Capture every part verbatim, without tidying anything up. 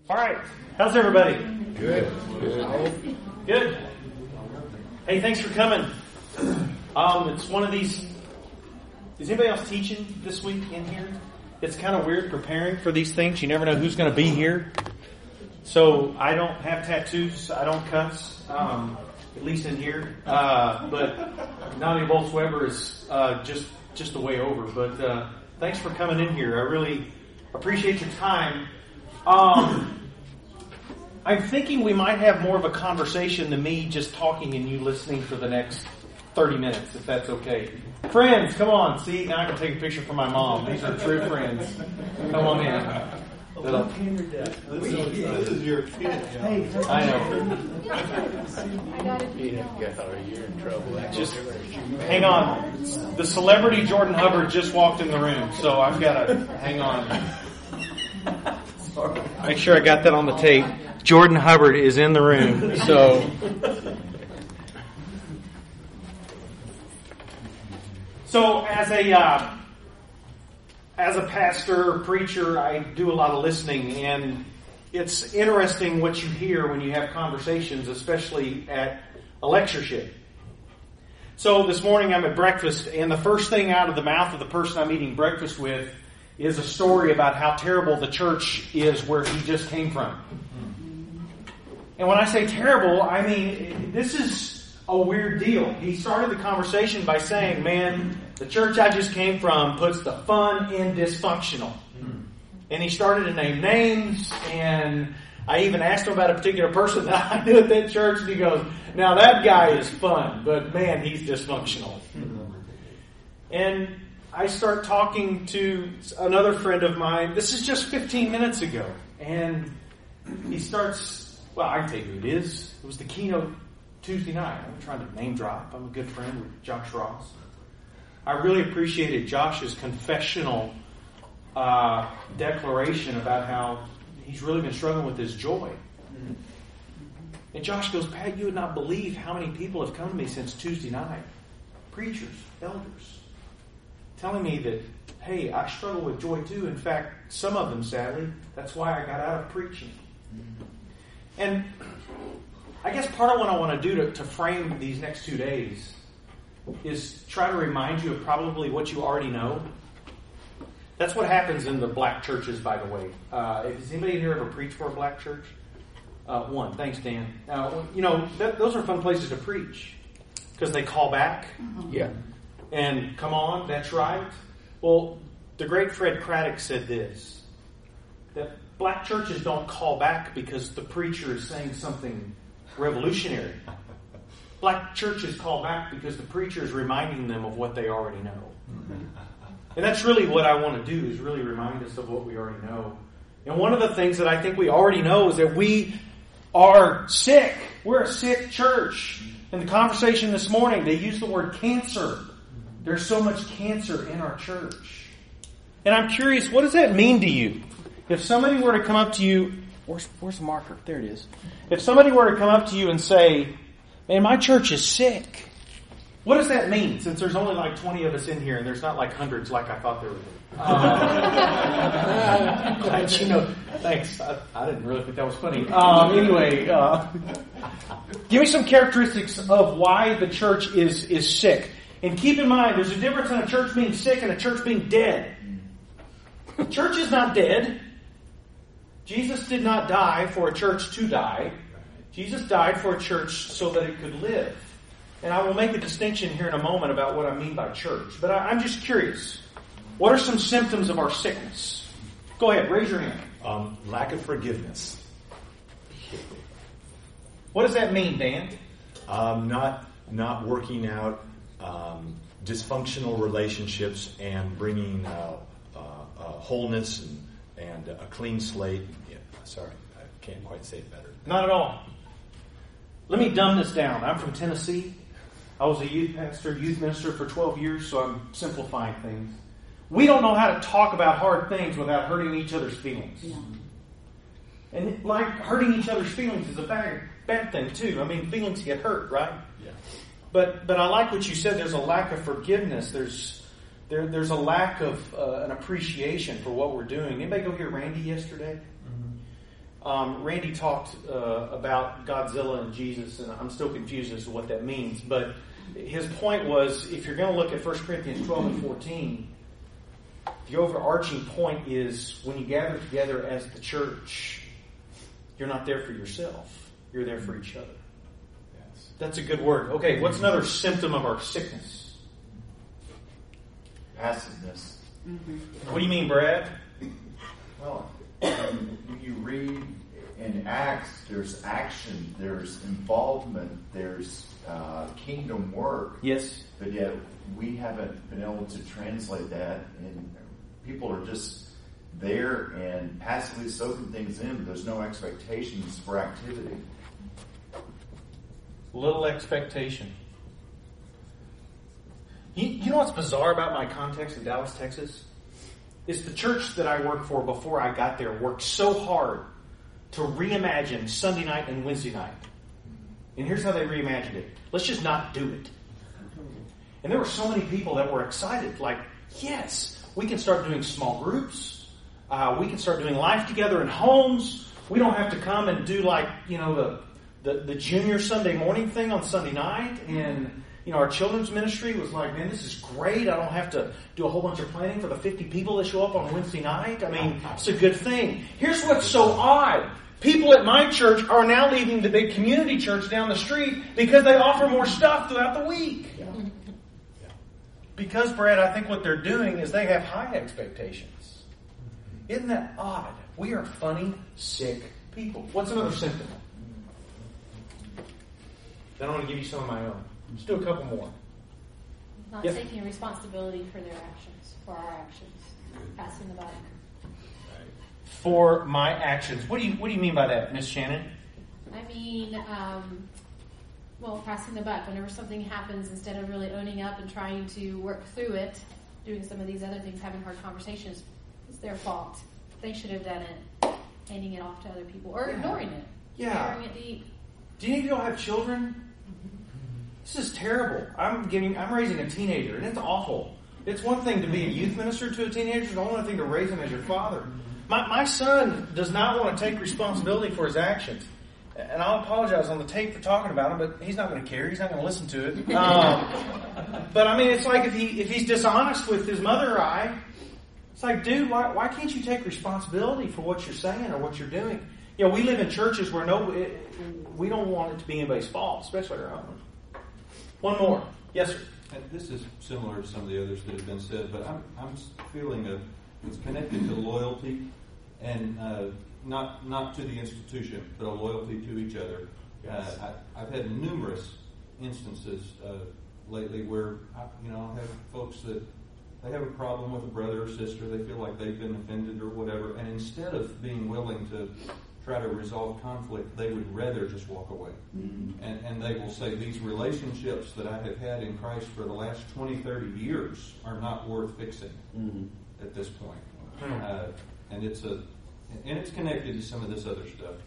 All right. How's everybody? Good. Good. Good. Hey, thanks for coming. Um, it's one of these. Is anybody else teaching this week in here? It's kind of weird preparing for these things. You never know who's going to be here. So I don't have tattoos. I don't cuss, um, at least in here. Uh, but Donnie Bolts-Weber is uh, just just a way over. But uh, thanks for coming in here. I really appreciate your time. Um, I'm thinking we might have more of a conversation than me just talking and you listening for the next thirty minutes, if that's okay. Friends, come on. See, now I can take a picture for my mom. These are true friends. Come on in. Little. This is your kid. I know. You're in trouble. Just hang on. The celebrity Jordan Hubbard just walked in the room, so I've got to hang on. Make sure I got that on the tape. Jordan Hubbard is in the room, so. So as a uh, as a pastor or preacher, I do a lot of listening, and it's interesting what you hear when you have conversations, especially at a lectureship. So this morning I'm at breakfast, and the first thing out of the mouth of the person I'm eating breakfast with is a story about how terrible the church is where he just came from. And when I say terrible, I mean, this is a weird deal. He started the conversation by saying, man, the church I just came from puts the fun in dysfunctional. And he started to name names, and I even asked him about a particular person that I knew at that church, and he goes, now that guy is fun, but man, he's dysfunctional. And I start talking to another friend of mine. This is just fifteen minutes ago. And he starts, well, I can tell you who it is. It was the keynote Tuesday night. I'm trying to name drop. I'm a good friend with Josh Ross. I really appreciated Josh's confessional uh, declaration about how he's really been struggling with his joy. And Josh goes, Pat, you would not believe how many people have come to me since Tuesday night. Preachers, elders, telling me that, hey, I struggle with joy too. In fact, some of them, sadly, that's why I got out of preaching. And I guess part of what I want to do to, to frame these next two days is try to remind you of probably what you already know. That's what happens in the black churches, by the way. Uh, has anybody here ever preached for a black church? Uh, one. Thanks, Dan. Uh, you know, that, those are fun places to preach because they call back. Yeah. And come on, that's right. Well, the great Fred Craddock said this, that black churches don't call back because the preacher is saying something revolutionary. Black churches call back because the preacher is reminding them of what they already know. And that's really what I want to do, is really remind us of what we already know. And one of the things that I think we already know is that we are sick. We're a sick church. In the conversation this morning, they used the word cancer. There's so much cancer in our church. And I'm curious, what does that mean to you? If somebody were to come up to you, where's, where's the marker? There it is. If somebody were to come up to you and say, man, my church is sick. What does that mean, since there's only like twenty of us in here and there's not like hundreds like I thought there would be? Uh, glad you know. Thanks. I, I didn't really think that was funny. Um, anyway, uh, give me some characteristics of why the church is, is sick. And keep in mind, there's a difference in a church being sick and a church being dead. The church is not dead. Jesus did not die for a church to die. Jesus died for a church so that it could live. And I will make a distinction here in a moment about what I mean by church. But I, I'm just curious. What are some symptoms of our sickness? Go ahead, raise your hand. Um, lack of forgiveness. What does that mean, Dan? Um, not not working out um, dysfunctional relationships and bringing uh, uh, uh, wholeness and, and a clean slate. Yeah, sorry, I can't quite say it better. Not at all. Let me dumb this down. I'm from Tennessee. I was a youth pastor, youth minister for twelve years, so I'm simplifying things. We don't know how to talk about hard things without hurting each other's feelings. Yeah. And like hurting each other's feelings is a bad, bad thing too. I mean, feelings get hurt, right? Yeah. But but I like what you said. There's a lack of forgiveness. There's there there's a lack of uh, an appreciation for what we're doing. Anybody go hear Randy yesterday? Um, Randy talked uh, about Godzilla and Jesus, and I'm still confused as to what that means. But his point was, if you're going to look at First Corinthians twelve and fourteen, the overarching point is when you gather together as the church, you're not there for yourself. You're there for each other. Yes. That's a good word. Okay, what's another symptom of our sickness? Passiveness. Mm-hmm. What do you mean, Brad? Well, you read in Acts, there's action, there's involvement, there's uh, kingdom work. Yes. But yet we haven't been able to translate that, and people are just there and passively soaking things in, but there's no expectations for activity. Little expectation. You, you know what's bizarre about my context in Dallas, Texas? Is the church that I worked for before I got there worked so hard to reimagine Sunday night and Wednesday night. And here's how they reimagined it. Let's just not do it. And there were so many people that were excited. Like, yes, we can start doing small groups. Uh, we can start doing life together in homes. We don't have to come and do like, you know, the, the, the junior Sunday morning thing on Sunday night. And, you know, our children's ministry was like, man, this is great. I don't have to do a whole bunch of planning for the fifty people that show up on Wednesday night. I mean, it's a good thing. Here's what's so odd. People at my church are now leaving the big community church down the street because they offer more stuff throughout the week. Yeah. Yeah. Because, Brad, I think what they're doing is they have high expectations. Isn't that odd? We are funny, sick people. What's another symptom? Then I want to give you some of my own. Let's do a couple more. Not Yep. taking responsibility for their actions, for our actions, passing the buck. For my actions. What do you What do you mean by that, Miss Shannon? I mean, um, well, passing the buck. Whenever something happens, instead of really owning up and trying to work through it, doing some of these other things, having hard conversations, it's their fault. They should have done it, handing it off to other people, or Yeah. ignoring it, Yeah. ignoring it deep. Do you all have children? This is terrible. I'm getting. I'm raising a teenager, and it's awful. It's one thing to be a youth minister to a teenager. It's another thing to raise him as your father. My my son does not want to take responsibility for his actions. And I'll apologize on the tape for talking about him, but he's not going to care. He's not going to listen to it. Um, but I mean, it's like if he if he's dishonest with his mother or I, it's like, dude, why why can't you take responsibility for what you're saying or what you're doing? You know, we live in churches where no, it, we don't want it to be anybody's fault, especially our own. One more, yes, sir. And this is similar to some of the others that have been said, but I'm I'm feeling a it's connected to loyalty, and uh, not not to the institution, but a loyalty to each other. Yes. Uh, I, I've had numerous instances uh, lately where I, you know I have folks that they have a problem with a brother or sister, they feel like they've been offended or whatever, and instead of being willing to try to resolve conflict, they would rather just walk away. Mm-hmm. And, and they will say, these relationships that I have had in Christ for the last twenty, thirty years are not worth fixing Mm-hmm. at this point. Hmm. Uh, and it's a, and it's connected to some of this other stuff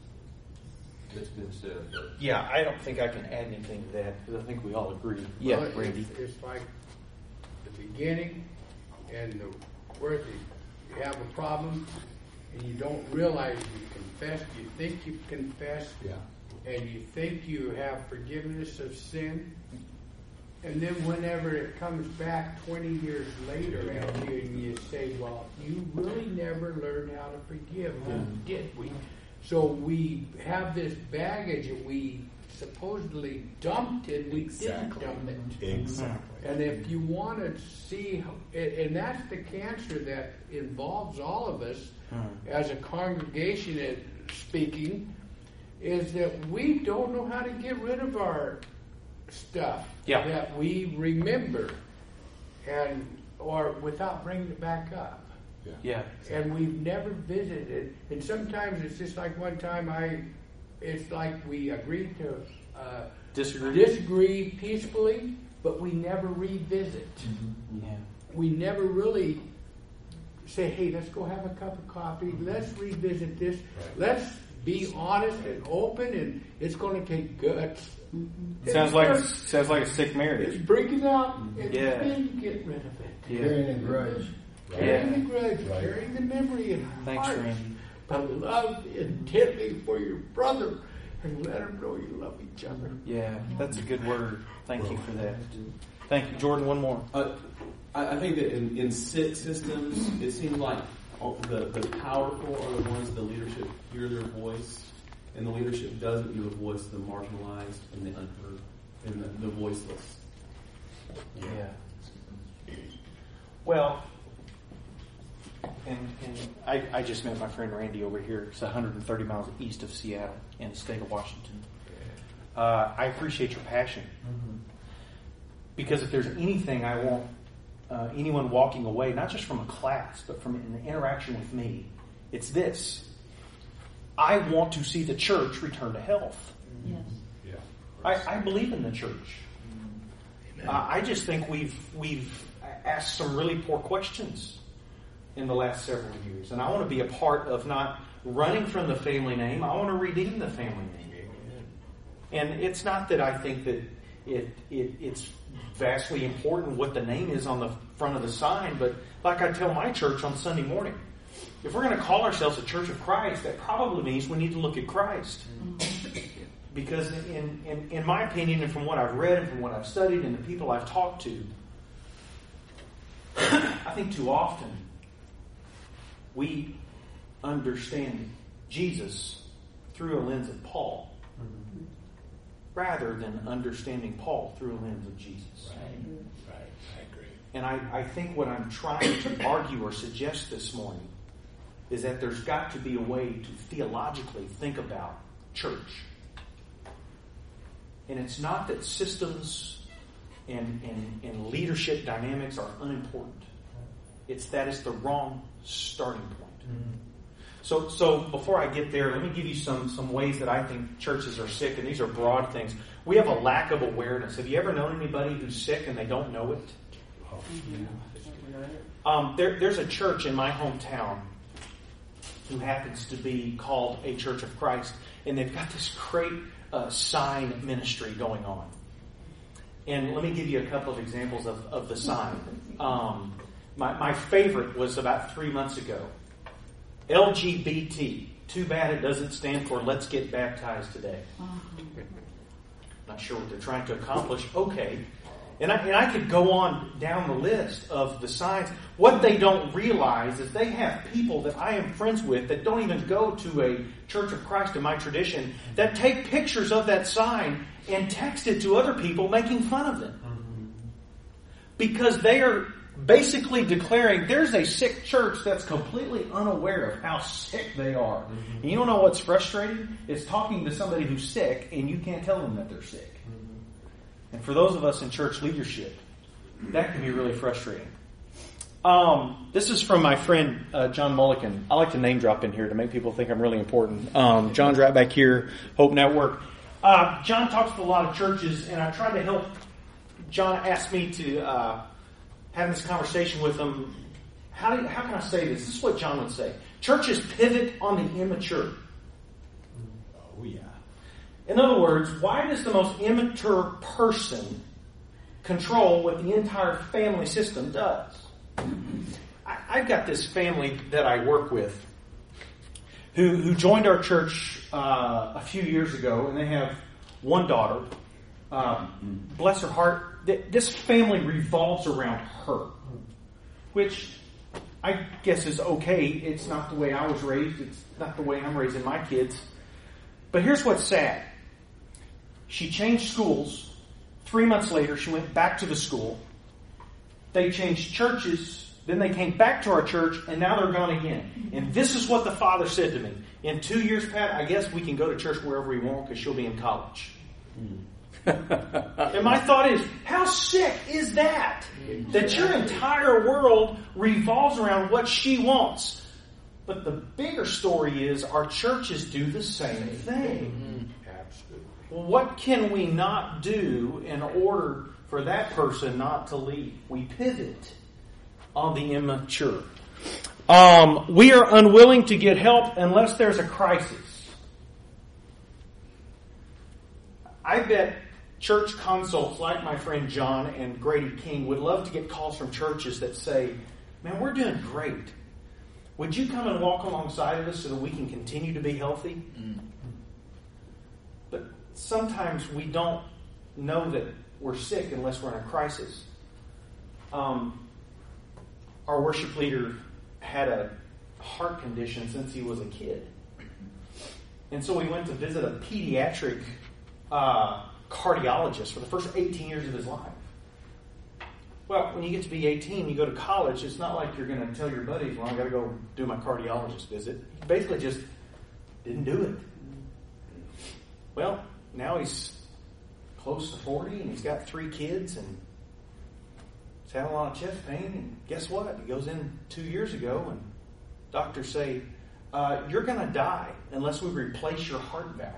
that's been said. But Yeah, I don't think I can add anything to that because I think we all agree. Yeah, Well, Randy. It's, it's like the beginning and the where the, you have a problem and you don't realize you confess. You think you've confessed, Yeah. and you think you have forgiveness of sin. And then whenever it comes back twenty years later at you and you say, well, you really never learned how to forgive, did we? So we have this baggage that we supposedly dumped and we Exactly. didn't dump it. Exactly. And if you want to see, how, and and that's the cancer that involves all of us as a congregation and speaking, is that we don't know how to get rid of our stuff Yeah. that we remember, and or without bringing it back up. Yeah. And we've never visited. And sometimes it's just like one time I, it's like we agreed to uh, Disagree? disagree peacefully, but we never revisit. Yeah. We never really say, hey, let's go have a cup of coffee. Let's revisit this. Let's be honest and open, and it's going to take guts. Sounds like It's- sounds like a sick it's marriage. breaking out, and Yeah. then you get rid of it. Yeah. Carrying a grudge. Carrying the grudge, Right. carrying the memory in Thanks, heart. Randy. but love intently for your brother and let them know you love each other. Yeah, that's a good word. Thank you for that. Thank you. Jordan, one more. Uh, I, I think that in, in sit systems, it seems like the, the powerful are the ones, the leadership hear their voice, and the leadership doesn't give a voice to the marginalized and the unheard and the, the voiceless. Yeah. Well, and, and I, I just met my friend Randy over here. It's one hundred thirty miles east of Seattle in the state of Washington. Uh, I appreciate your passion. Mm-hmm. Because if there's anything I want uh, anyone walking away, not just from a class, but from an interaction with me, it's this. I want to see the church return to health. Yes. Yeah. I, I believe in the church. Uh, I just think we've we've asked some really poor questions in the last several years. And I want to be a part of not running from the family name. I want to redeem the family name. And it's not that I think that it, it it's vastly important what the name is on the front of the sign, but like I tell my church on Sunday morning, if we're going to call ourselves a Church of Christ, that probably means we need to look at Christ. Because in, in, in my opinion, and from what I've read and from what I've studied and the people I've talked to, I think too often we understand Jesus through a lens of Paul rather than understanding Paul through a lens of Jesus. Right. Right. I agree. And I, I think what I'm trying to argue or suggest this morning is that there's got to be a way to theologically think about church. And it's not that systems and, and, and leadership dynamics are unimportant. It's that it's the wrong starting point. Mm-hmm. So, so before I get there, let me give you some, some ways that I think churches are sick, and these are broad things. We have a lack of awareness. Have you ever known anybody who's sick and they don't know it? Oh, yeah. Um, there, there's a church in my hometown who happens to be called a Church of Christ, and they've got this great uh, sign ministry going on. And let me give you a couple of examples of, of the sign. Um, my, my favorite was about three months ago. L G B T. Too bad it doesn't stand for Let's Get Baptized Today. Not sure what they're trying to accomplish. Okay. And I, and I could go on down the list of the signs. What they don't realize is they have people that I am friends with that don't even go to a Church of Christ in my tradition that take pictures of that sign and text it to other people making fun of them. Because they are basically declaring there's a sick church that's completely unaware of how sick they are. Mm-hmm. And you don't know what's frustrating? It's talking to somebody who's sick and you can't tell them that they're sick. Mm-hmm. And for those of us in church leadership, that can be really frustrating. Um, this is from my friend uh, John Mulliken. I like to name drop in here to make people think I'm really important. Um, John's right back here, Hope Network. Uh, John talks to a lot of churches, and I tried to help. John asked me to uh, have this conversation with them. How do you, how can I say this? This is what John would say. Churches pivot on the immature. Oh, yeah. In other words, why does the most immature person control what the entire family system does? I, I've got this family that I work with who, who joined our church uh, a few years ago, and they have one daughter. Um, bless her heart. This family revolves around her, which I guess is okay. It's not the way I was raised. It's not the way I'm raising my kids. But here's what's sad. She changed schools. Three months later, she went back to the school. They changed churches. Then they came back to our church, and now they're gone again. And this is what the father said to me. In two years, Pat, I guess we can go to church wherever we want because she'll be in college. And my thought is, how sick is that? That your entire world revolves around what she wants. But the bigger story is our churches do the same thing. Absolutely. Well, what can we not do in order for that person not to leave? We pivot on the immature. Um, we are unwilling to get help unless there's a crisis. I bet church consults like my friend John and Grady King would love to get calls from churches that say, man, we're doing great. Would you come and walk alongside of us so that we can continue to be healthy? Mm. But sometimes we don't know that we're sick unless we're in a crisis. Um, our worship leader had a heart condition since he was a kid. And so we went to visit a pediatric uh, cardiologist for the first eighteen years of his life. Well, when you get to be eighteen, you go to college, it's not like you're going to tell your buddies, well, I got to go do my cardiologist visit. He basically just didn't do it. Well, now he's close to forty, and he's got three kids, and he's had a lot of chest pain, and guess what? He goes in two years ago, and doctors say, uh, you're going to die unless we replace your heart valve.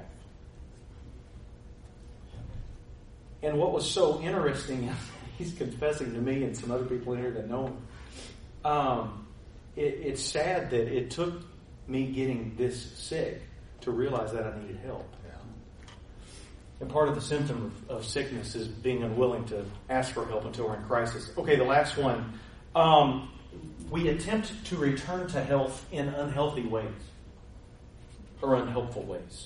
And what was so interesting, he's confessing to me and some other people in here that know him, um, it, it's sad that it took me getting this sick to realize that I needed help. And part of the symptom of, of sickness is being unwilling to ask for help until we're in crisis. Okay, the last one. Um, we attempt to return to health in unhealthy ways or unhelpful ways.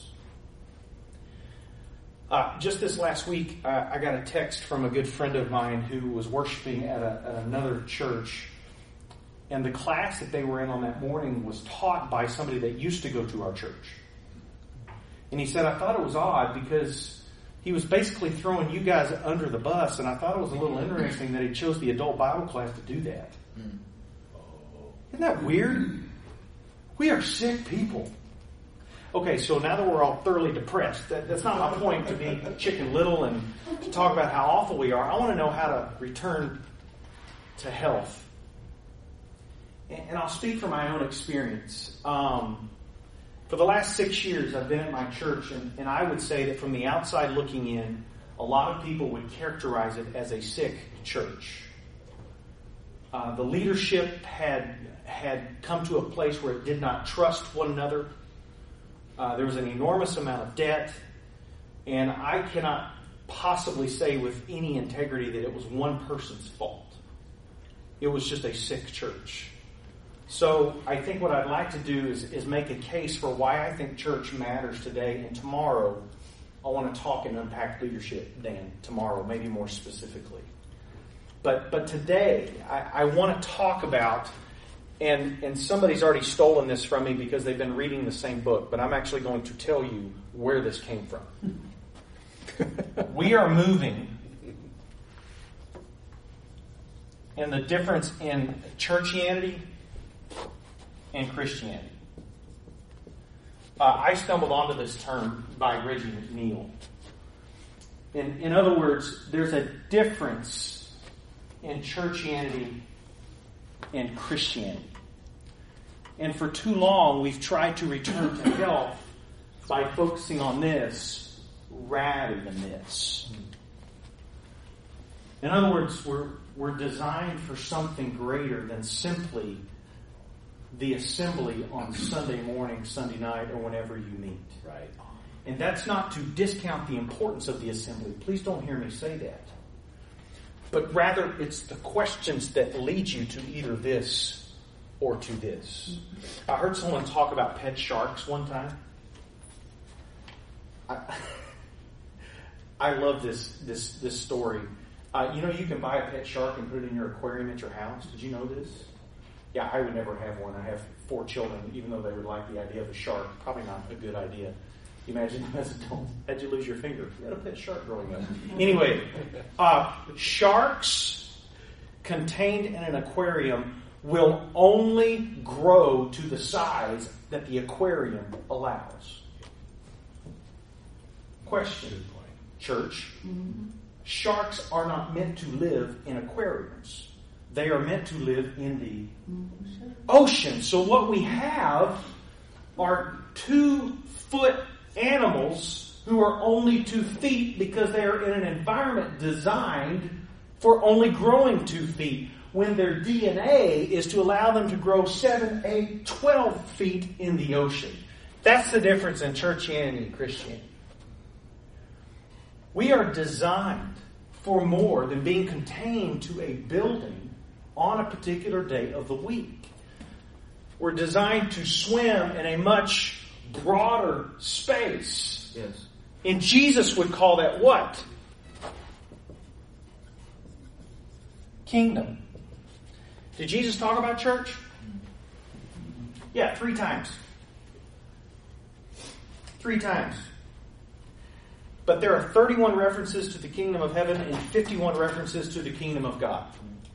Uh, just this last week, uh, I got a text from a good friend of mine who was worshiping at, a, at another church. And the class that they were in on that morning was taught by somebody that used to go to our church. And he said, I thought it was odd because he was basically throwing you guys under the bus, and I thought it was a little interesting that he chose the adult Bible class to do that. Mm. Isn't that weird? We are sick people. Okay, so now that we're all thoroughly depressed, that, that's not my point to be Chicken Little and to talk about how awful we are. I want to know how to return to health. And, and I'll speak from my own experience. Um, For the last six years, I've been at my church, and, and I would say that from the outside looking in, a lot of people would characterize it as a sick church. Uh, the leadership had had come to a place where it did not trust one another. Uh, there was an enormous amount of debt, and I cannot possibly say with any integrity that it was one person's fault. It was just a sick church. So I think what I'd like to do is, is make a case for why I think church matters today. And tomorrow, I want to talk and unpack leadership, Dan, tomorrow, maybe more specifically. But but today, I, I want to talk about, and, and somebody's already stolen this from me because they've been reading the same book, but I'm actually going to tell you where this came from. We are moving. And the difference in churchianity and Christianity. Uh, I stumbled onto this term by Reggie McNeil. In, in other words, there's a difference in churchianity and Christianity. And for too long, we've tried to return to health by focusing on this rather than this. In other words, we're, we're designed for something greater than simply the assembly on Sunday morning, Sunday night, or whenever you meet. Right. And that's not to discount the importance of the assembly. Please don't hear me say that. But rather, it's the questions that lead you to either this or to this. I heard someone talk about pet sharks one time. I, I love this this this story. Uh, you know, you can buy a pet shark and put it in your aquarium at your house. Did you know this? Yeah, I would never have one. I have four children, even though they would like the idea of a shark. Probably not a good idea. You imagine as adults, how'd you lose your finger? You had a pet shark growing up. Anyway, uh, sharks contained in an aquarium will only grow to the size that the aquarium allows. Question, church. Mm-hmm. Sharks are not meant to live in aquariums. They are meant to live in the ocean. So what we have are two-foot animals who are only two feet because they are in an environment designed for only growing two feet, when their D N A is to allow them to grow seven, eight, twelve feet in the ocean. That's the difference in churchianity and Christianity. We are designed for more than being contained to a building on a particular day of the week. were designed to swim in a much broader space. Yes. And Jesus would call that what? Kingdom. Did Jesus talk about church? Yeah, three times. Three times. But there are thirty-one references to the kingdom of heaven and fifty-one references to the kingdom of God.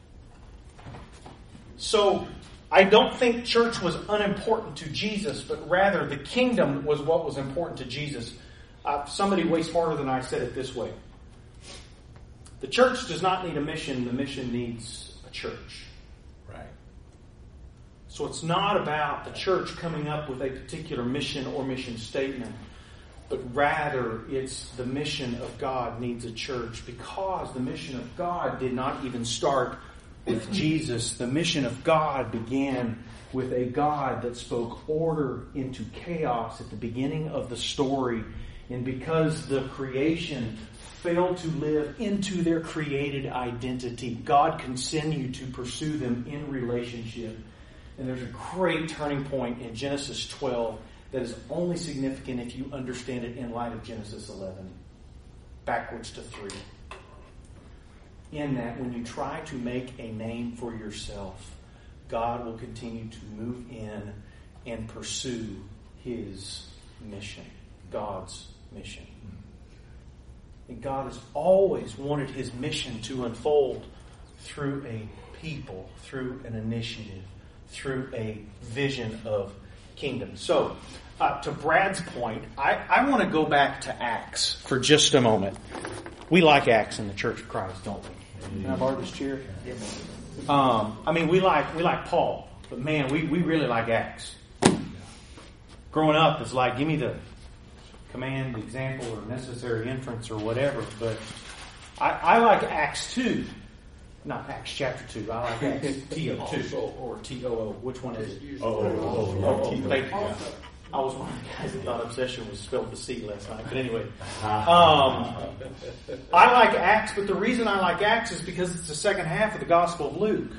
So, I don't think church was unimportant to Jesus, but rather the kingdom was what was important to Jesus. Uh, somebody way smarter than I said it this way. The church does not need a mission, the mission needs a church. Right. So it's not about the church coming up with a particular mission or mission statement, but rather it's the mission of God needs a church, because the mission of God did not even start with Jesus. The mission of God began with a God that spoke order into chaos at the beginning of the story. And because the creation failed to live into their created identity, God continued to pursue them in relationship. And there's a great turning point in Genesis twelve that is only significant if you understand it in light of Genesis eleven. Backwards to three. In that, when you try to make a name for yourself, God will continue to move in and pursue His mission. God's mission. And God has always wanted His mission to unfold through a people, through an initiative, through a vision of kingdom. So, uh, to Brad's point, I, I want to go back to Acts for just a moment. We like Acts in the Church of Christ, don't we? Can I borrow this chair? Um, I mean, we like we like Paul, but man, we, we really like Acts. Growing up, it's like, give me the command, example, or necessary inference, or whatever. But I, I like Acts two, not Acts chapter two. I like Acts T O two or T O O. Which one is it? Oh, oh, oh, Oh, yeah. thank you. I was one of the guys that thought obsession was spelled with C last night. But anyway, um, I like Acts, but the reason I like Acts is because it's the second half of the Gospel of Luke.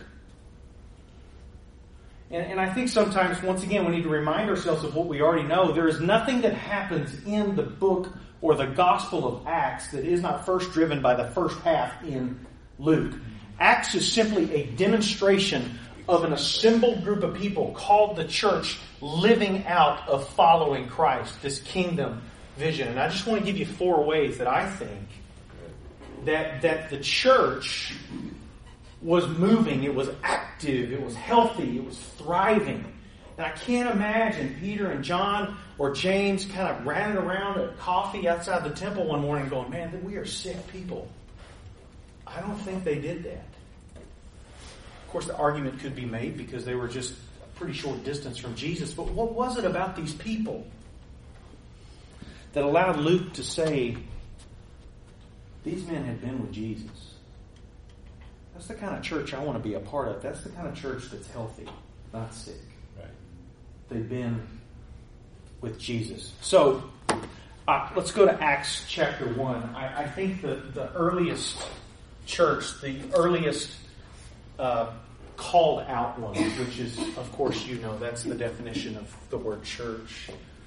And, and I think sometimes, once again, we need to remind ourselves of what we already know. There is nothing that happens in the book or the Gospel of Acts that is not first driven by the first half in Luke. Acts is simply a demonstration of an assembled group of people called the church living out of following Christ, this kingdom vision. And I just want to give you four ways that I think that, that the church was moving, it was active, it was healthy, it was thriving. And I can't imagine Peter and John or James kind of running around at coffee outside the temple one morning going, man, we are sick people. I don't think they did that. Of course, the argument could be made because they were just a pretty short distance from Jesus. But what was it about these people that allowed Luke to say, these men had been with Jesus? That's the kind of church I want to be a part of. That's the kind of church that's healthy, not sick. Right. They've been with Jesus. So, uh, let's go to Acts chapter one. I, I think the, the earliest church, the earliest uh, called out ones, which is, of course, you know, that's the definition of the word church.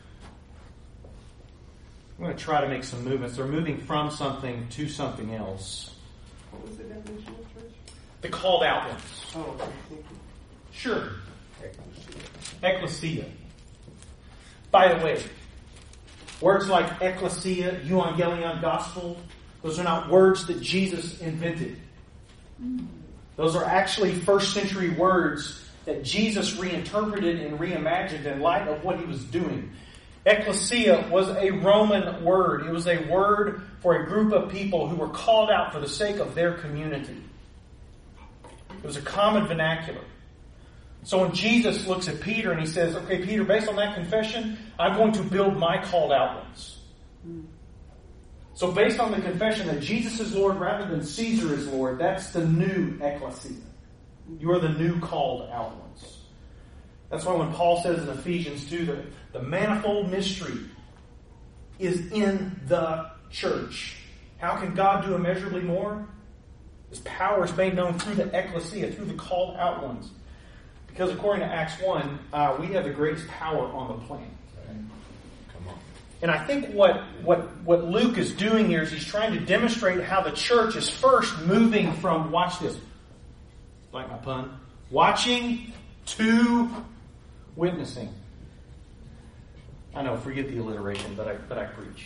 I'm going to try to make some movements. They're moving from something to something else. What was the definition of church? The called out ones. Oh, okay, thank you. Sure. Ecclesia. By the way, words like ecclesia, euangelion, gospel, those are not words that Jesus invented. Those are actually first century words that Jesus reinterpreted and reimagined in light of what he was doing. Ecclesia was a Roman word. It was a word for a group of people who were called out for the sake of their community. It was a common vernacular. So when Jesus looks at Peter and he says, okay, Peter, based on that confession, I'm going to build my called out ones. So based on the confession that Jesus is Lord rather than Caesar is Lord, that's the new ecclesia. You are the new called out ones. That's why when Paul says in Ephesians two that the manifold mystery is in the church. How can God do immeasurably more? His power is made known through the ecclesia, through the called out ones. Because according to Acts one, uh, we have the greatest power on the planet. Come on. And I think what, what, what Luke is doing here is he's trying to demonstrate how the church is first moving from, watch this, like my pun, watching to witnessing. I know, forget the alliteration, but I, but I preach.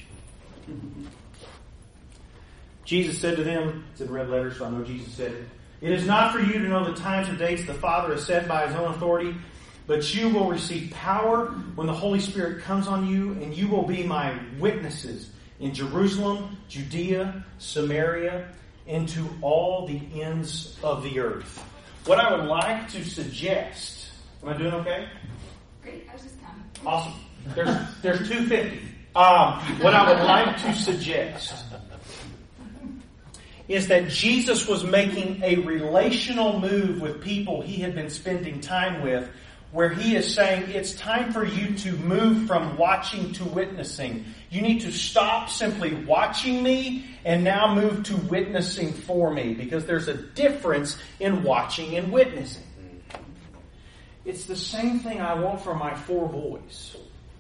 Jesus said to them, it's in red letters, so I know Jesus said it, "It is not for you to know the times or dates the Father has set by His own authority, but you will receive power when the Holy Spirit comes on you, and you will be my witnesses in Jerusalem, Judea, Samaria, and to all the ends of the earth." What I would like to suggest, am I doing okay? Great, I was just counting. Awesome. There's there's two fifty. Um, what I would like to suggest is that Jesus was making a relational move with people He had been spending time with, where He is saying it's time for you to move from watching to witnessing. You need to stop simply watching me and now move to witnessing for me, because there's a difference in watching and witnessing. It's the same thing I want for my four boys.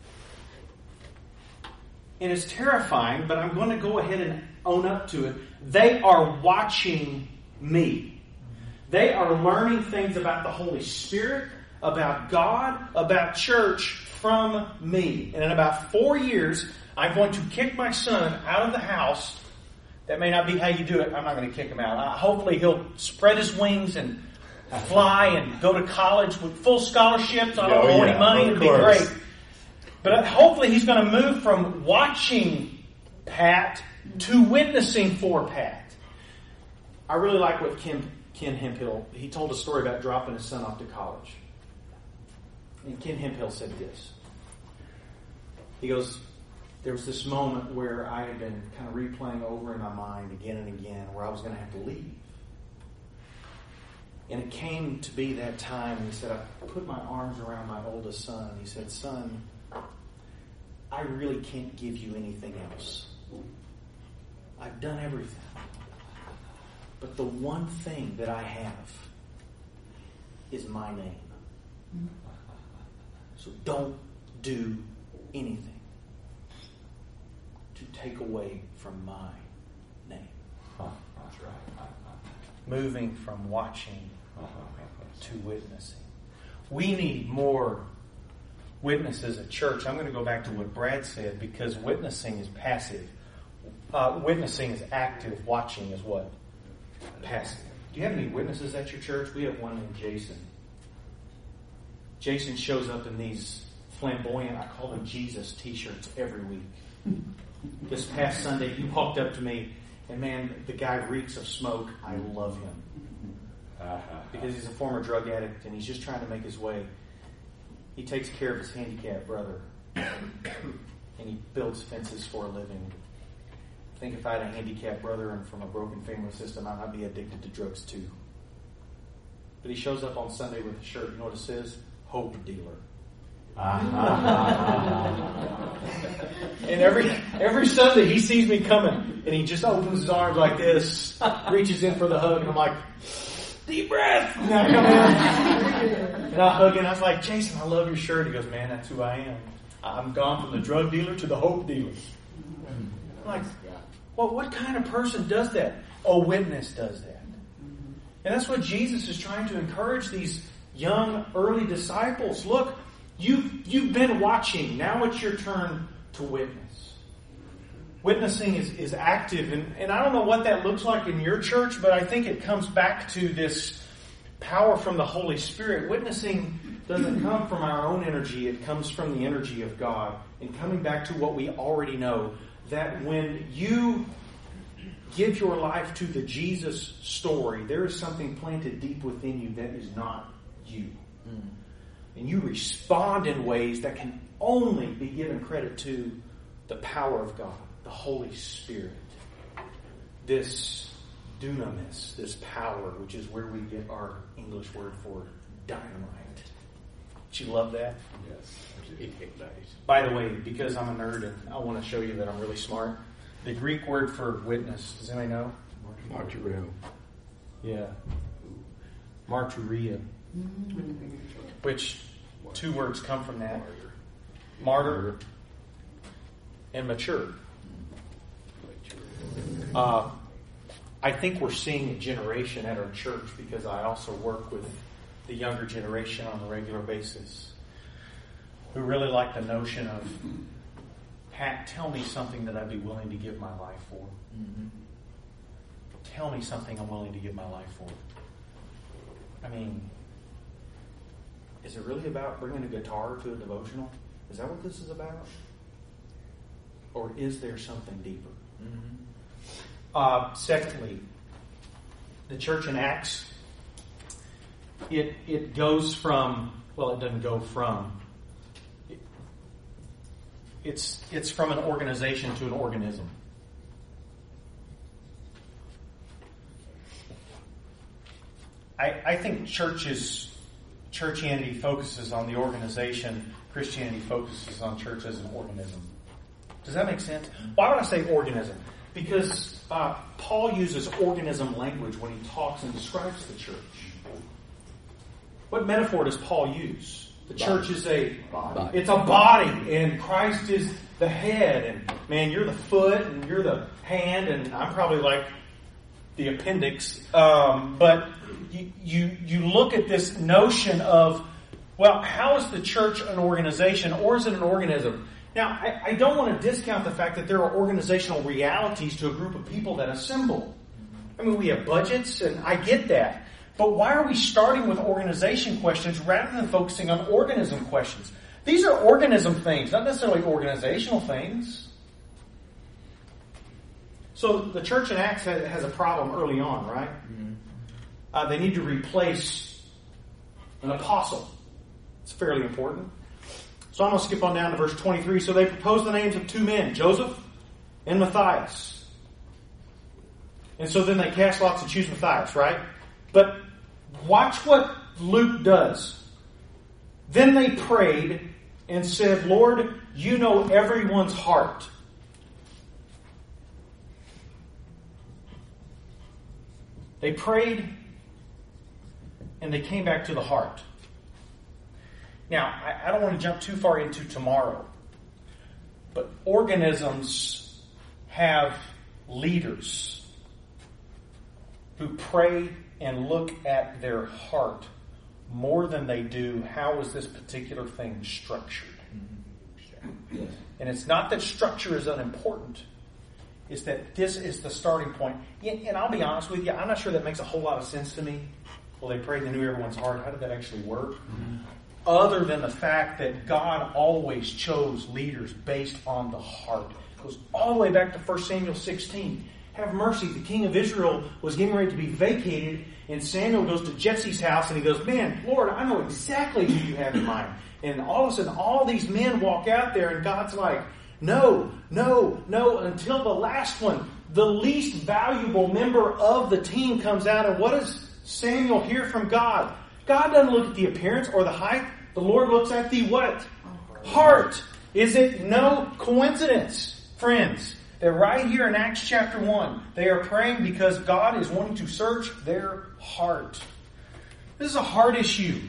And it's terrifying, but I'm going to go ahead and own up to it. They are watching me. They are learning things about the Holy Spirit, about God, about church from me. And in about four years, I'm going to kick my son out of the house. That may not be how you do it. I'm not going to kick him out. Uh, hopefully he'll spread his wings and fly and go to college with full scholarships. I don't Oh, owe yeah, any money. of It'd be course. great. But hopefully he's going to move from watching Pat to witnessing for Pat. I really like what Ken, Ken Hemphill, he told a story about dropping his son off to college. And Ken Hemphill said this. He goes, there was this moment where I had been kind of replaying over in my mind again and again where I was going to have to leave. And it came to be that time, and he said, I put my arms around my oldest son, and he said, son, I really can't give you anything else. I've done everything. But the one thing that I have is my name. So don't do anything to take away from my name. That's right. Moving from watching to witnessing. We need more witnesses at church. I'm going to go back to what Brad said, because witnessing is passive. Uh, witnessing is active. Watching is what? Passive. Do you have any witnesses at your church? We have one named Jason. Jason shows up in these flamboyant, I call them Jesus t-shirts every week. This past Sunday, he walked up to me, and man, the guy reeks of smoke. I love him. Because he's a former drug addict, and he's just trying to make his way. He takes care of his handicapped brother, and he builds fences for a living. I think if I had a handicapped brother and from a broken family system, I might be addicted to drugs too. But he shows up on Sunday with a shirt. You know what it says? Hope dealer. And every every Sunday he sees me coming, and he just opens his arms like this, reaches in for the hug, and I'm like, deep breath. And I come in, and I hug him. I was like, Jason, I love your shirt. He goes, man, that's who I am. I'm gone from the drug dealer to the hope dealer. I'm like, well, what kind of person does that? A witness does that. And that's what Jesus is trying to encourage these young, early disciples. Look, you've, you've been watching. Now it's your turn to witness. Witnessing is, is active. And, and I don't know what that looks like in your church, but I think it comes back to this power from the Holy Spirit. Witnessing doesn't come from our own energy. It comes from the energy of God. And coming back to what we already know, that when you give your life to the Jesus story, there is something planted deep within you that is not you. Mm. And you respond in ways that can only be given credit to the power of God, the Holy Spirit. This dunamis, this power, which is where we get our English word for dynamite. Did you love that? Yes. By the way, because I'm a nerd and I want to show you that I'm really smart, the Greek word for witness, does anybody know? Martyrio. Yeah. Martyria. which two words come from that. Martyr and mature. Uh, I think we're seeing a generation at our church, because I also work with the younger generation on a regular basis, who really like the notion of, Pat, tell me something that I'd be willing to give my life for. Mm-hmm. Tell me something I'm willing to give my life for. I mean, is it really about bringing a guitar to a devotional? Is that what this is about? Or is there something deeper? Mm-hmm. Uh, secondly, the church in Acts, it it goes from, well, it doesn't go from, it, it's it's from an organization to an organism. I, I think churches, churchianity focuses on the organization. Christianity focuses on church as an organism. Does that make sense? Why would I say organism? Because uh, Paul uses organism language when he talks and describes the church. What metaphor does Paul use? The church is a body. It's a body, and Christ is the head. And man, you're the foot, and you're the hand, and I'm probably like the appendix. Um, but you, you you look at this notion of, well, how is the church an organization, or is it an organism? Now, I, I don't want to discount the fact that there are organizational realities to a group of people that assemble. I mean, we have budgets, and I get that. But why are we starting with organization questions rather than focusing on organism questions? These are organism things, not necessarily organizational things. So the church in Acts has a problem early on, right? Mm-hmm. Uh, they need to replace an apostle. It's fairly important. So I'm going to skip on down to verse twenty-three. So they proposed the names of two men, Joseph and Matthias. And so then they cast lots and choose Matthias, right? But watch what Luke does. Then they prayed and said, Lord, you know everyone's heart. They prayed and they came back to the heart. Now, I, I don't want to jump too far into tomorrow, but organisms have leaders who pray and look at their heart more than they do, how is this particular thing structured? Mm-hmm. Yes. And it's not that structure is unimportant. It's that this is the starting point. And, and I'll be honest with you, I'm not sure that makes a whole lot of sense to me. Well, they prayed, they knew everyone's heart. How did that actually work? Mm-hmm. Other than the fact that God always chose leaders based on the heart. It goes all the way back to First Samuel sixteen. Have mercy, the king of Israel was getting ready to be vacated, and Samuel goes to Jesse's house and he goes, man, Lord, I know exactly who you have in mind. And all of a sudden, all these men walk out there and God's like, no, no, no, until the last one, the least valuable member of the team comes out. And what does Samuel hear from God? God doesn't look at the appearance or the height. The Lord looks at the what? Heart. Is it no coincidence, friends, that right here in Acts chapter one, they are praying because God is wanting to search their heart. This is a heart issue.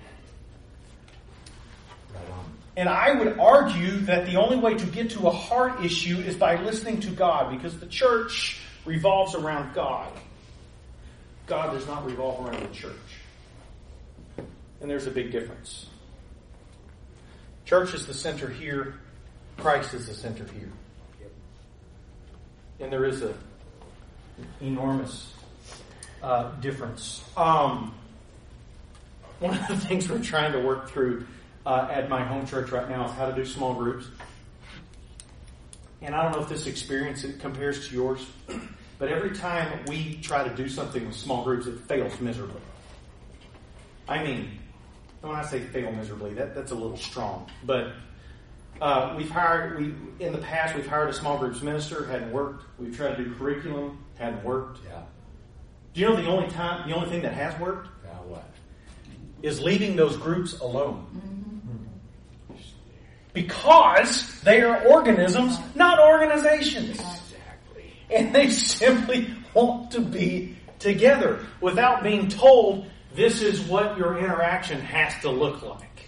And I would argue that the only way to get to a heart issue is by listening to God, because the church revolves around God. God does not revolve around the church. And there's a big difference. Church is the center here. Christ is the center here. And there is a enormous uh, difference. Um, one of the things we're trying to work through uh, at my home church right now is how to do small groups. And I don't know if this experience compares to yours, but every time we try to do something with small groups, it fails miserably. I mean, when I say fail miserably, that, that's a little strong. But uh, we've hired, we in the past, we've hired a small groups minister, hadn't worked. We've tried to do curriculum, hadn't worked. Yeah. Do you know the only time, the only thing that has worked? Yeah, what? Is leaving those groups alone. Mm-hmm. Because they are organisms, not organizations. Exactly. And they simply want to be together without being told, This is what your interaction has to look like.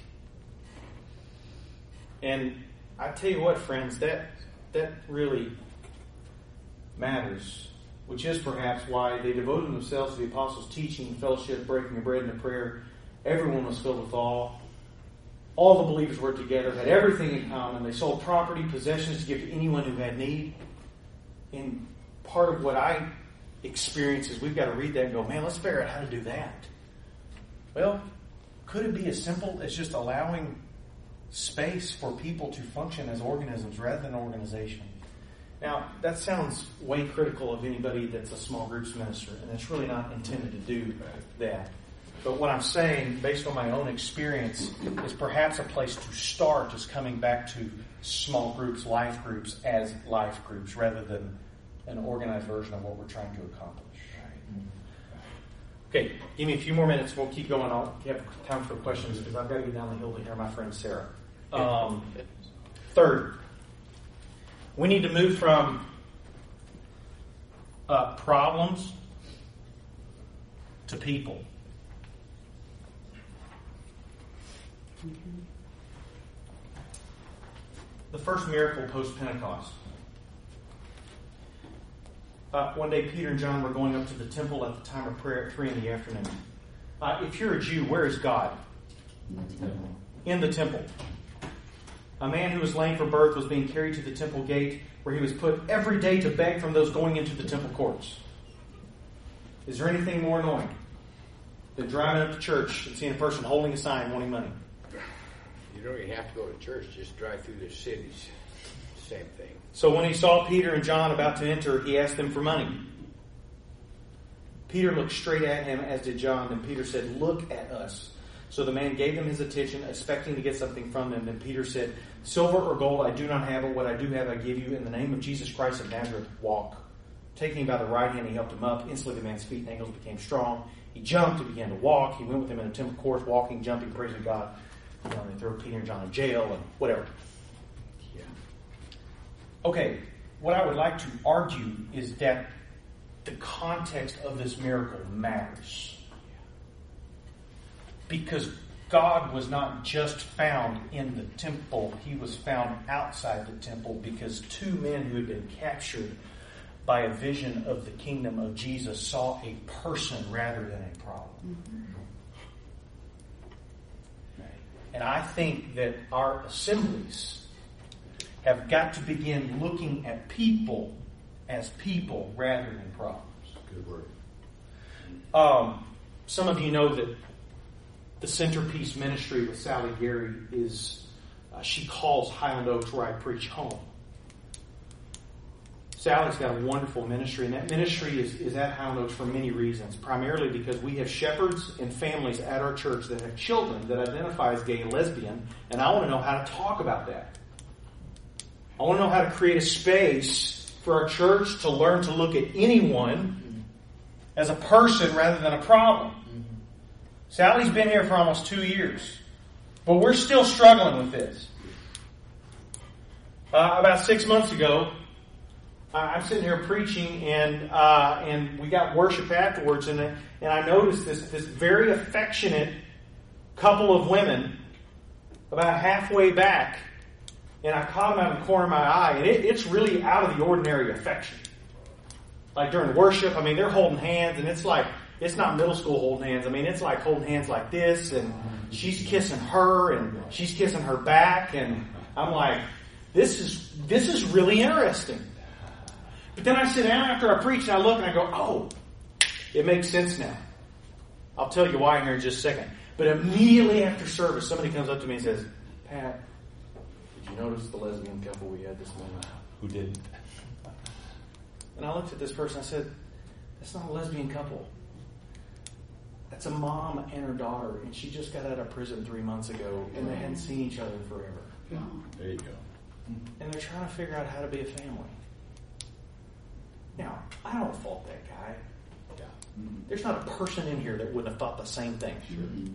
And I tell you what, friends, that that really matters, which is perhaps why they devoted themselves to the apostles' teaching, fellowship, breaking of bread, and the prayer. Everyone was filled with awe. All the believers were together, had everything in common. They sold property, possessions to give to anyone who had need. And part of what I experience is we've got to read that and go, man, let's figure out how to do that. Well, could it be as simple as just allowing space for people to function as organisms rather than an organization? Now, that sounds way critical of anybody that's a small groups minister, and it's really not intended to do that. But what I'm saying, based on my own experience, is perhaps a place to start is coming back to small groups, life groups, as life groups, rather than an organized version of what we're trying to accomplish. Okay, give me a few more minutes. We'll keep going. I'll have time for questions because I've got to get down the hill to hear my friend Sarah. Um, third, we need to move from uh, problems to people. The first miracle post-Pentecost. Uh, one day, Peter and John were going up to the temple at the time of prayer at three in the afternoon. Uh, if you're a Jew, where is God? In the temple. A man who was lame from birth was being carried to the temple gate, where he was put every day to beg from those going into the temple courts. Is there anything more annoying than driving up to church and seeing a person holding a sign wanting money? You don't even have to go to church, just drive through the cities. Same thing. So when he saw Peter and John about to enter, he asked them for money. Peter looked straight at him, as did John. Then Peter said, "Look at us." So the man gave them his attention, expecting to get something from them. Then Peter said, "Silver or gold I do not have, but what I do have I give you. In the name of Jesus Christ of Nazareth, walk." Taking him by the right hand, he helped him up. Instantly the man's feet and ankles became strong. He jumped and began to walk. He went with him in a temple courts, walking, jumping, praising God. You know, they throw Peter and John in jail and whatever. Yeah. Okay, what I would like to argue is that the context of this miracle matters. Because God was not just found in the temple, he was found outside the temple because two men who had been captured by a vision of the kingdom of Jesus saw a person rather than a problem. Mm-hmm. And I think that our assemblies have got to begin looking at people as people rather than problems. Good word. Um, some of you know that the Centerpiece Ministry with Sally Gary is, uh, she calls Highland Oaks, where I preach, home. Sally's got a wonderful ministry, and that ministry is, is at Highland Oaks for many reasons. Primarily because we have shepherds and families at our church that have children that identify as gay and lesbian, and I want to know how to talk about that. I want to know how to create a space for our church to learn to look at anyone as a person rather than a problem. Sally's been here for almost two years, but we're still struggling with this. Uh, about six months ago, I'm sitting here preaching, and uh, and we got worship afterwards, and and I noticed this this very affectionate couple of women about halfway back, and I caught them out of the corner of my eye, and it, it's really out of the ordinary affection. Like during worship, I mean, they're holding hands, and it's like it's not middle school holding hands. I mean, it's like holding hands like this, and she's kissing her, and she's kissing her back, and I'm like, this is this is really interesting. But then I sit down after I preach and I look and I go, oh, it makes sense now. I'll tell you why here in just a second. But immediately after service, somebody comes up to me and says, Pat, did you notice the lesbian couple we had this morning? Who did? And I looked at this person and I said, that's not a lesbian couple. That's a mom and her daughter, and she just got out of prison three months ago, and they hadn't seen each other in forever. There you go. And they're trying to figure out how to be a family. Now, I don't fault that guy. Yeah. Mm-hmm. There's not a person in here that wouldn't have thought the same thing. Sure. Mm-hmm.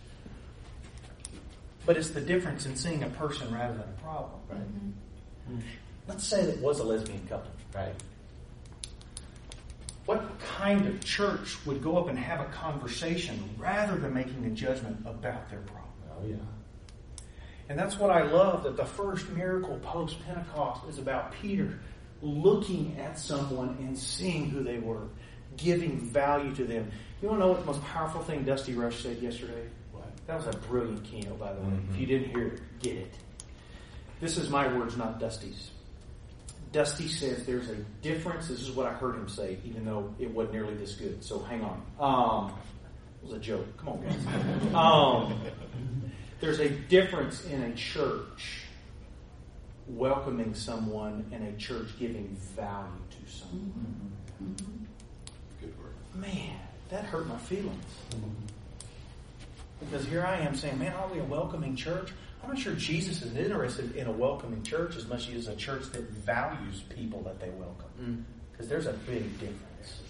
But it's the difference in seeing a person rather than a problem. Right. Mm-hmm. Let's say that it was a lesbian couple. Right. what kind of church would go up and have a conversation rather than making a judgment about their problem? Oh, yeah. And that's what I love, that the first miracle post-Pentecost is about Peter looking at someone and seeing who they were, giving value to them. You want to know what the most powerful thing Dusty Rush said yesterday? What? That was a brilliant keynote, by the way. Mm-hmm. If you didn't hear it, get it. This is my words, not Dusty's. Dusty says there's a difference. This is what I heard him say, even though it wasn't nearly this good. So hang on. Um, it was a joke. Come on, guys. Um, there's a difference in a church welcoming someone and a church giving value to someone. Mm-hmm. Good word. Man, that hurt my feelings. Because here I am saying, man, are we a welcoming church? I'm not sure Jesus is interested in a welcoming church as much as a church that values people that they welcome. Because mm. there's a big difference.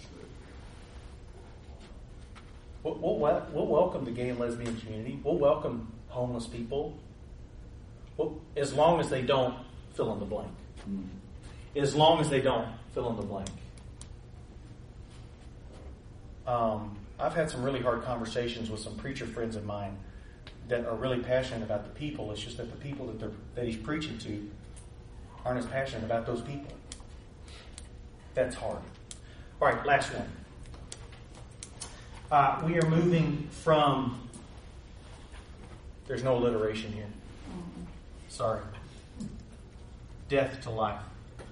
We'll, we'll, we'll welcome the gay and lesbian community. We'll welcome homeless people. Well, as long as they don't fill in the blank. Mm. As long as they don't fill in the blank. Um, I've had some really hard conversations with some preacher friends of mine that are really passionate about the people. It's just that the people that they're that he's preaching to aren't as passionate about those people. That's hard. All right, last one. Uh, we are moving from. There's no alliteration here. Sorry. Death to life.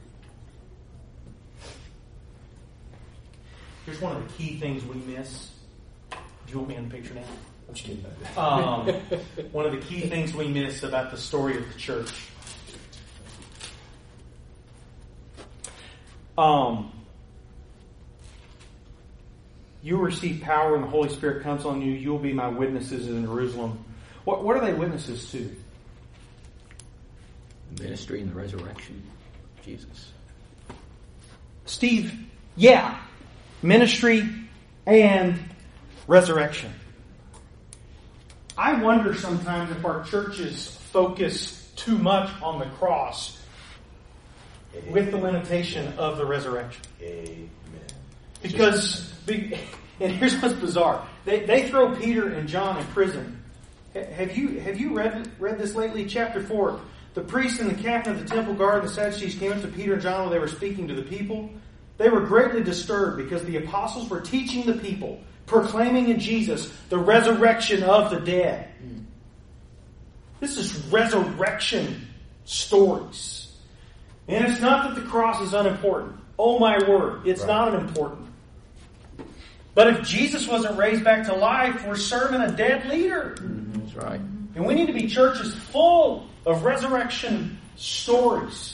Here's one of the key things we miss. Do you want me in the picture now? I'm just kidding. Um, one of the key things we miss about the story of the church. Um, you will receive power when the Holy Spirit comes on you. You will be my witnesses in Jerusalem. What, what are they witnesses to? Ministry and the resurrection of Jesus. Steve, yeah. Ministry and resurrection. I wonder sometimes if our churches focus too much on the cross with the limitation of the resurrection. Amen. Because, and here's what's bizarre. They, they throw Peter and John in prison. Have you have you read read this lately? Chapter four. The priest and the captain of the temple guard and the Sadducees came up to Peter and John while they were speaking to the people. They were greatly disturbed because the apostles were teaching the people, proclaiming in Jesus the resurrection of the dead. This is resurrection stories. And it's not that the cross is unimportant. Oh my word, it's right. Not unimportant. But if Jesus wasn't raised back to life, we're serving a dead leader. Mm-hmm. That's right. And we need to be churches full of resurrection stories.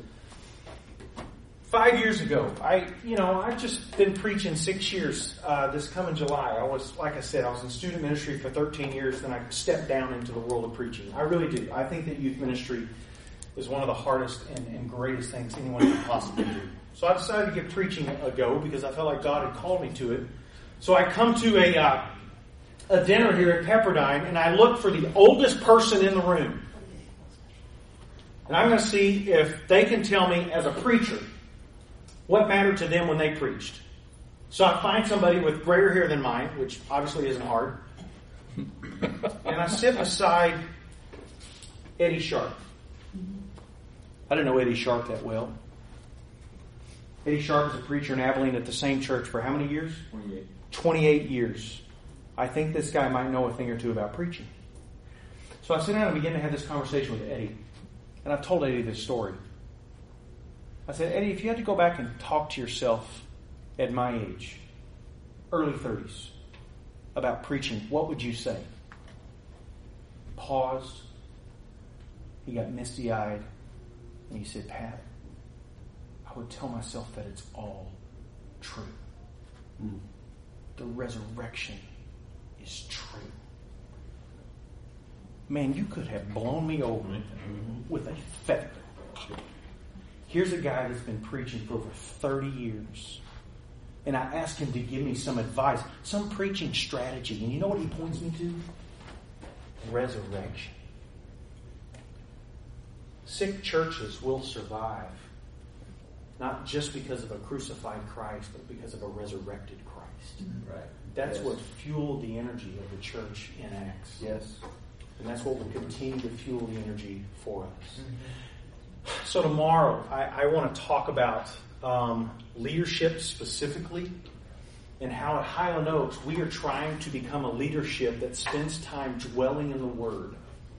Five years ago, I, you know, I've just been preaching six years. Uh, this coming July, I was, like I said, I was in student ministry for thirteen years. Then I stepped down into the world of preaching. I really do. I think that youth ministry is one of the hardest and, and greatest things anyone can possibly do. So I decided to give preaching a go because I felt like God had called me to it. So I come to a uh, a dinner here at Pepperdine, and I look for the oldest person in the room, and I'm going to see if they can tell me as a preacher what mattered to them when they preached. So I find somebody with grayer hair than mine, which obviously isn't hard. And I sit beside Eddie Sharp. I didn't know Eddie Sharp that well. Eddie Sharp is a preacher in Abilene at the same church for how many years? twenty-eight. twenty-eight years. I think this guy might know a thing or two about preaching. So I sit down and begin to have this conversation with Eddie. And I've told Eddie this story. I said, Eddie, if you had to go back and talk to yourself at my age, early thirties, about preaching, what would you say? Paused. He got misty-eyed. And he said, Pat, I would tell myself that it's all true. Mm. The resurrection is true. Man, you could have blown me over mm-hmm. with a feather. Here's a guy that's been preaching for over thirty years. And I asked him to give me some advice, some preaching strategy. And you know what he points me to? Resurrection. Sick churches will survive. not just because of a crucified Christ, but because of a resurrected Christ. Right. That's Yes. what fueled the energy of the church in Acts. Yes. And that's what will continue to fuel the energy for us. Mm-hmm. So tomorrow, I, I want to talk about um, leadership specifically, and how at Highland Oaks we are trying to become a leadership that spends time dwelling in the Word.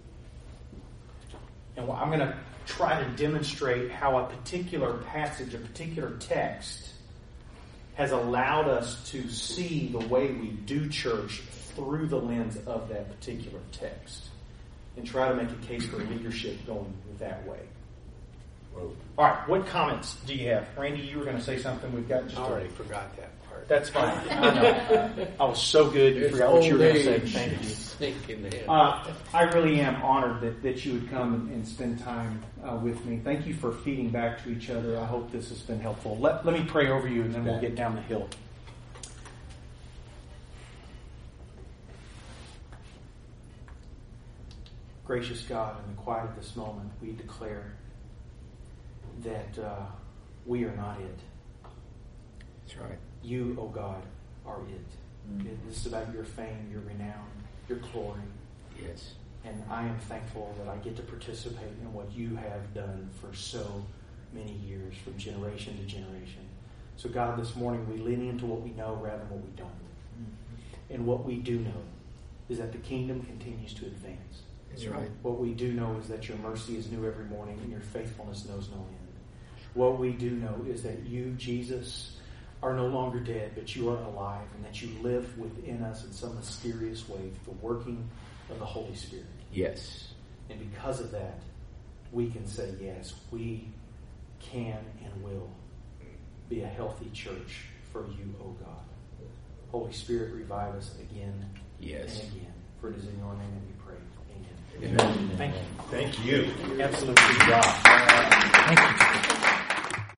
And I'm going to try to demonstrate how a particular passage, a particular text, has allowed us to see the way we do church through the lens of that particular text, and try to make a case for leadership going that way. Whoa. All right, what comments do you have? Randy, you were going to say something. We've got just I a- already forgot that part. That's fine. I know. I was so good, you It's forgot what you were old going to say. age. Thank you. Thinking ahead. Uh, I really am honored that, that you would come and, and spend time uh, with me. Thank you for feeding back to each other. I hope this has been helpful. Let, let me pray over you, and then we'll get down the hill. Gracious God, in the quiet of this moment, we declare that uh, we are not it. That's right. You, O God, are it. Mm. This is about your fame, your renown, your glory. Yes. And I am thankful that I get to participate in what you have done for so many years, from generation to generation. So God, this morning we lean into what we know rather than what we don't. Mm-hmm. And what we do know is that the kingdom continues to advance. That's right. What we do know is that your mercy is new every morning and your faithfulness knows no end. What we do know is that you, Jesus, are no longer dead, but you are alive, and that you live within us in some mysterious way through the working of the Holy Spirit. Yes. And because of that, we can say, yes, we can and will be a healthy church for you, O God. Holy Spirit, revive us again Yes. and again. For it is in your name that we pray. Amen. Amen. Thank you. Thank you. Absolutely. Good job. Thank you.